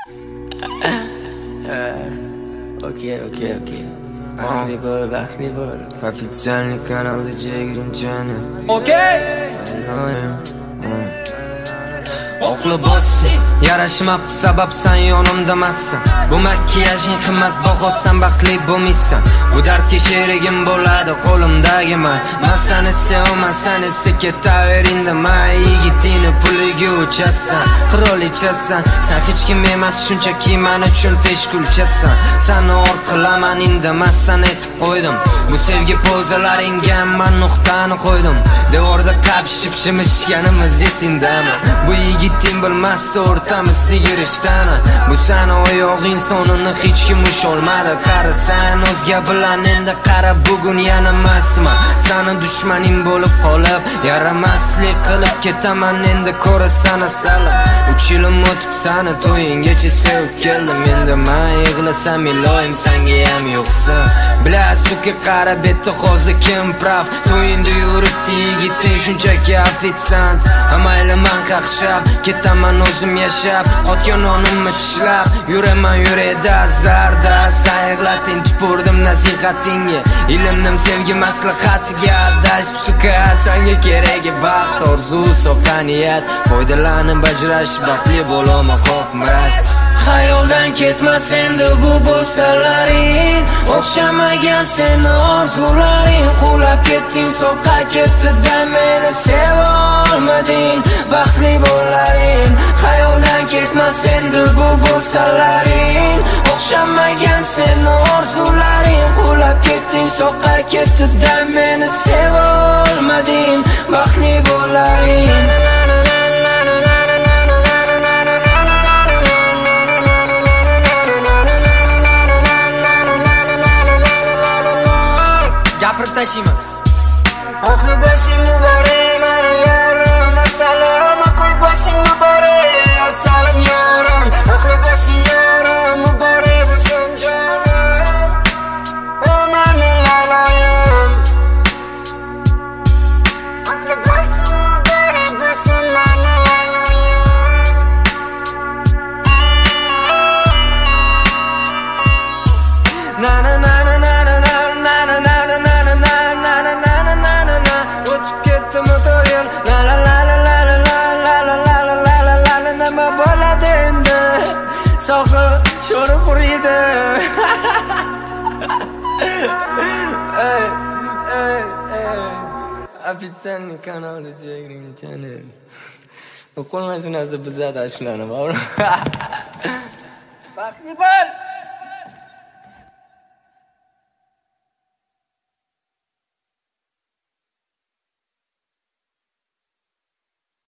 Okey. Baxtli bo'l. Ofitsialniy kanalda Jegrinchani. Okey. Oqli bossing, yarashmabdi sabab sen yonimdamassan. Bu makiyajing qimmatbaho, sen baxtli bo'lmaysan. Bu dardga sherigim bo'ladi qo'limdagi may. Men seni sevaman, sen esa ketaver indamay. Yigitini puliga uchasan, qirolichasan. Sen hech kim emas, shunchaki men uchun teshkulchasan. Seni or qilaman, indamassan aytib qo'ydim. Bu sevgi pozalaringga men nuqtani qo'ydim. Devorda qapishib shimishganimiz esingdami? Bu yigitning bilmasdi o'rtamizda girishdan. Bu seni oyog'ing sonini hech kim usholmadi. Qarasan o'zga bilan endi qara bugun yana emasman. Seni dushmaning bo'lib qolib, yaramaslik qilib ketaman endi ko'rasan asalim. 3 yilim o'tib seni to'yinggacha sevib keldim. Endi men yig'lasam iloyim senga ham yo'qsa. Bilasiz-ku qara betda hozir kim prav? To'yinda yuribdi yigiting shunchaki ofitsiant. Mayli men qaqshab ketaman o'zim yashab, qotgan onimni tishlab, yuraman yureda zarda. Sen yig'lating tupurdim nasihatingga, ilindim sevgi maslahatiga. Adashib suka senga keragi baxt, orzu, so'qaniyat. Foydalanib bajrash, baxtli bo'loma xo'p miras. Xayoldan ketmas endi bu bo'lsalaring, o'xshamagan seni orzularing. Qulab ketding, so'qqa ketdi-da meni sevolmading. Baxtli bo'laring, xayoldan ketmas endi bu bo'lsalaring, o'xshamagan seni orzularing. Qulab ketding, so'qqa ketdi-da meni sevolmading. Baxtli bo'laring. Gapirib tashlayman. Aqli boshing muborak, meni yorim. Assalom, aqli boshing muborak. Assalom yorim, aqli boshing yorim. Muborak bo'lsin jonim. O meni laloyim. Aqli boshing muborak bo'lsin meni laloyim. Na na na na na na na na na na na na na na na na na. O'tib ketdi motor yo'l. La la la la la la la la la la la la la la. Nima bo'ladi endi? Sohi sho'ri quriydi. Ofitsialniy kanalda Jegrinchani. Qo'l mashinasi bizada shularni bor. Baxtli bo'l.